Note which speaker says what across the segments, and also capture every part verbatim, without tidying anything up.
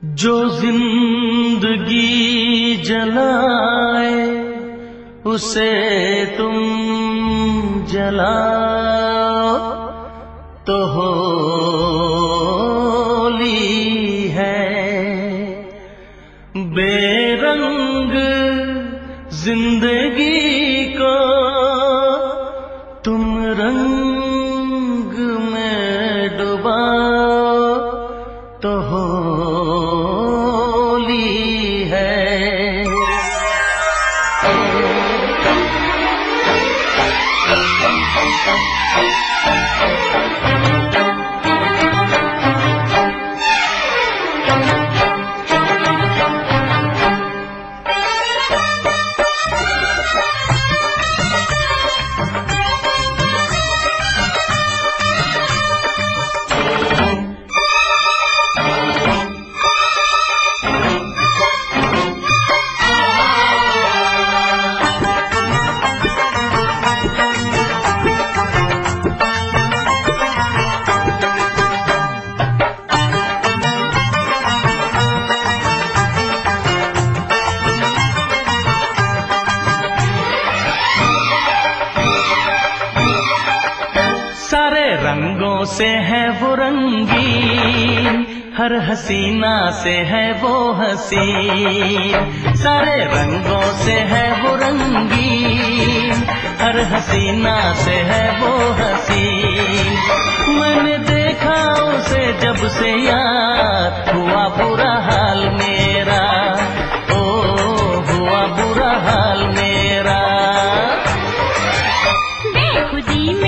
Speaker 1: जो जिंदगी जलाए उसे तुम जलाओ तो होली है। बेरंग जिंदगी को तुम रंग में डुबाओ तो होली है। रंगों से है वो रंगीन, हर हसीना से है वो हसीन। सारे रंगों से है वो रंगीन, हर हसीना से है वो हसीन। मैंने देखा उसे जब से यार, हुआ बुरा हाल मेरा, ओ हुआ बुरा हाल मेरा।
Speaker 2: बेखुदी में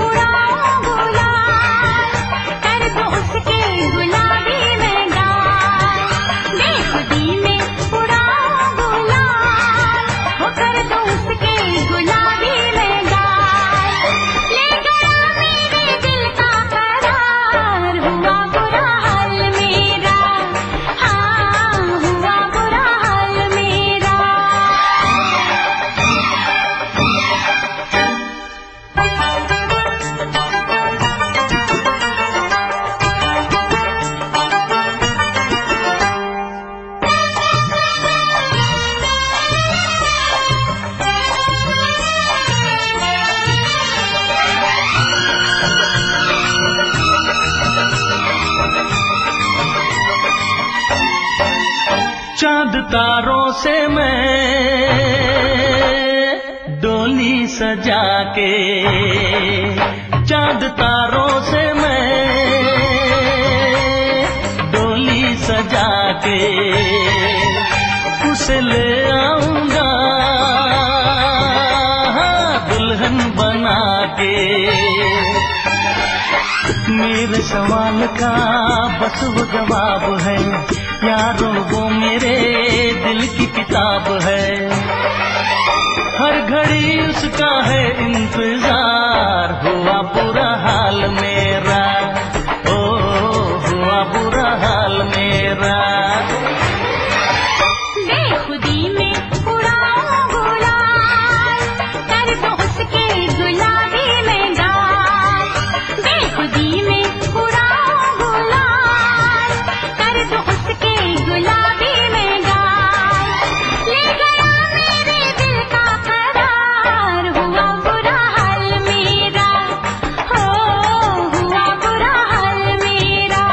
Speaker 1: चांद तारों से मैं डोली सजा के, चांद तारों से मैं डोली सजा के उसे ले आऊंगा दुल्हन बना के। मेरे सवाल का बस वो जवाब है, यारों वो मेरे दिल की किताब है। हर घड़ी उसका है इंतजार, हुआ बुरा हाल मेरा, ओ हुआ बुरा हाल मेरा।
Speaker 2: बेखुदी में उड़ाऊं गुलाल, कर दो उसके गुलाबी में गाल। बेखुदी में उड़ाऊं गुलाल, कर दो उसके गुलाबी में गाल। ले गया मेरे दिल का करार, हुआ बुरा हाल मेरा, हो हुआ बुरा हाल मेरा।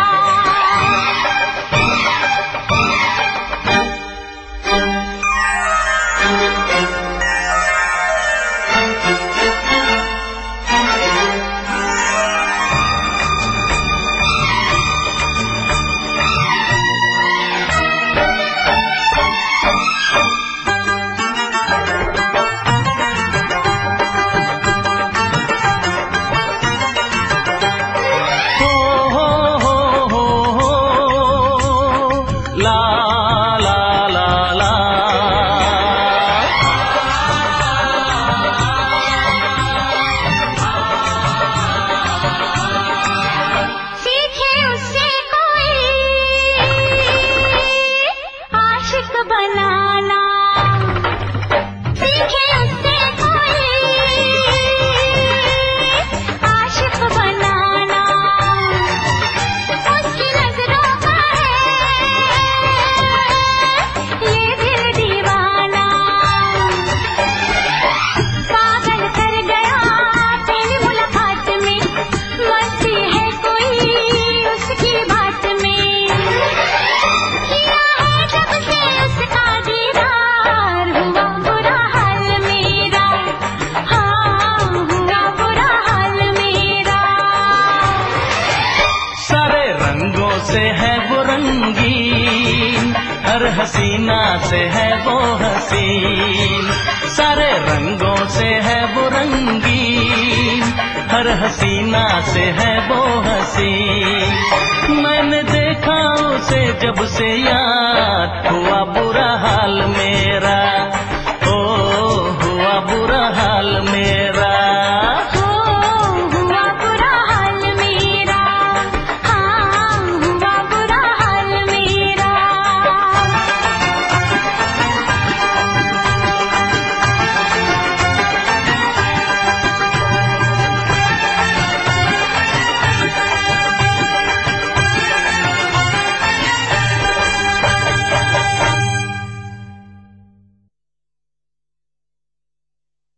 Speaker 1: रंगीन, हर हसीना से है वो हसीन, सारे रंगों से है वो रंगीन, हर हसीना से है वो हसीन। मैंने देखा उसे जब से याद